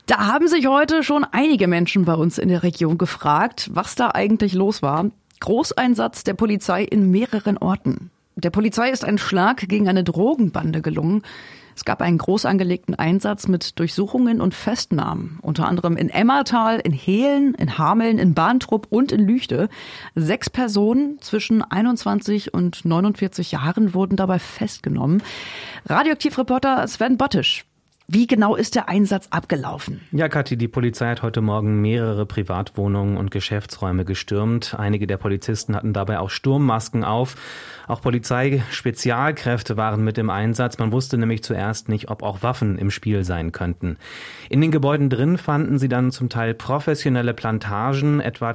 Da haben sich heute schon einige Menschen bei uns in der Region gefragt, was da eigentlich los war. Großeinsatz der Polizei in mehreren Orten. Der Polizei ist ein Schlag gegen eine Drogenbande gelungen. Es gab einen groß angelegten Einsatz mit Durchsuchungen und Festnahmen. Unter anderem in Emmertal, in Hehlen, in Hameln, in Bahntrupp und in Lüchte. 6 Personen zwischen 21 und 49 Jahren wurden dabei festgenommen. Radioaktivreporter Sven Bottisch. Wie genau ist der Einsatz abgelaufen? Ja, Kathi, die Polizei hat heute Morgen mehrere Privatwohnungen und Geschäftsräume gestürmt. Einige der Polizisten hatten dabei auch Sturmmasken auf. Auch Polizeispezialkräfte waren mit im Einsatz. Man wusste nämlich zuerst nicht, ob auch Waffen im Spiel sein könnten. In den Gebäuden drin fanden sie dann zum Teil professionelle Plantagen, etwa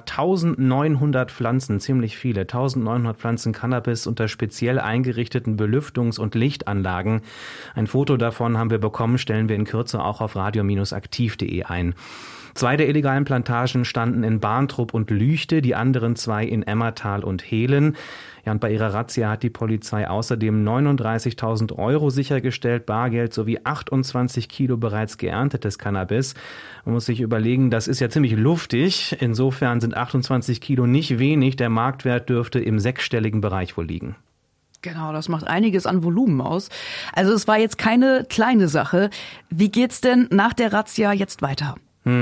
1900 Pflanzen, ziemlich viele, 1900 Pflanzen Cannabis unter speziell eingerichteten Belüftungs- und Lichtanlagen. Ein Foto davon haben wir bekommen, stellen wir in Kürze auch auf radio-aktiv.de ein. 2 der illegalen Plantagen standen in Bahntrupp und Lüchte, die anderen 2 in Emmertal und Hehlen. Ja, und bei ihrer Razzia hat die Polizei außerdem 39.000 € sichergestellt, Bargeld sowie 28 Kilo bereits geerntetes Cannabis. Man muss sich überlegen, das ist ja ziemlich luftig. Insofern sind 28 Kilo nicht wenig. Der Marktwert dürfte im 6-stelligen Bereich wohl liegen. Genau, das macht einiges an Volumen aus. Also es war jetzt keine kleine Sache. Wie geht's denn nach der Razzia jetzt weiter?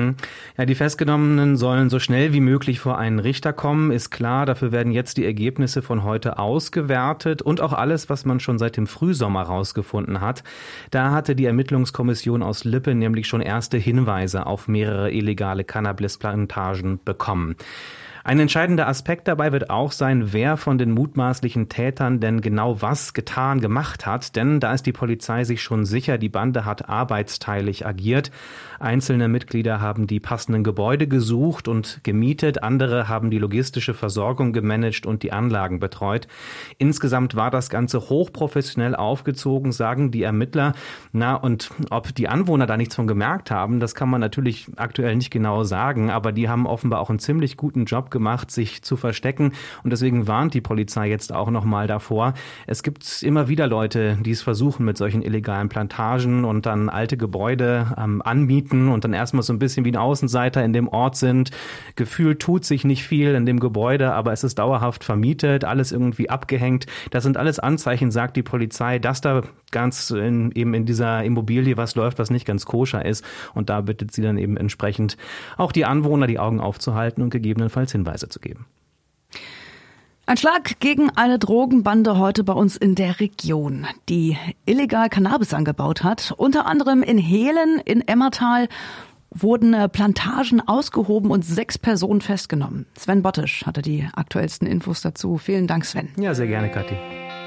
Ja, die Festgenommenen sollen so schnell wie möglich vor einen Richter kommen, ist klar. Dafür werden jetzt die Ergebnisse von heute ausgewertet und auch alles, was man schon seit dem Frühsommer rausgefunden hat. Da hatte die Ermittlungskommission aus Lippe nämlich schon erste Hinweise auf mehrere illegale Cannabisplantagen bekommen. Ein entscheidender Aspekt dabei wird auch sein, wer von den mutmaßlichen Tätern denn genau was gemacht hat. Denn da ist die Polizei sich schon sicher, die Bande hat arbeitsteilig agiert. Einzelne Mitglieder haben die passenden Gebäude gesucht und gemietet. Andere haben die logistische Versorgung gemanagt und die Anlagen betreut. Insgesamt war das Ganze hochprofessionell aufgezogen, sagen die Ermittler. Na, und ob die Anwohner da nichts von gemerkt haben, das kann man natürlich aktuell nicht genau sagen. Aber die haben offenbar auch einen ziemlich guten Job gemacht, sich zu verstecken. Und deswegen warnt die Polizei jetzt auch nochmal davor. Es gibt immer wieder Leute, die es versuchen mit solchen illegalen Plantagen und dann alte Gebäude anmieten und dann erstmal so ein bisschen wie ein Außenseiter in dem Ort sind. Gefühlt tut sich nicht viel in dem Gebäude, aber es ist dauerhaft vermietet, alles irgendwie abgehängt. Das sind alles Anzeichen, sagt die Polizei, dass da eben in dieser Immobilie was läuft, was nicht ganz koscher ist. Und da bittet sie dann eben entsprechend auch die Anwohner, die Augen aufzuhalten und gegebenenfalls Hinweise zu geben. Ein Schlag gegen eine Drogenbande heute bei uns in der Region, die illegal Cannabis angebaut hat. Unter anderem in Hehlen, in Emmertal wurden Plantagen ausgehoben und 6 Personen festgenommen. Sven Bottisch hatte die aktuellsten Infos dazu. Vielen Dank, Sven. Ja, sehr gerne, Kathi.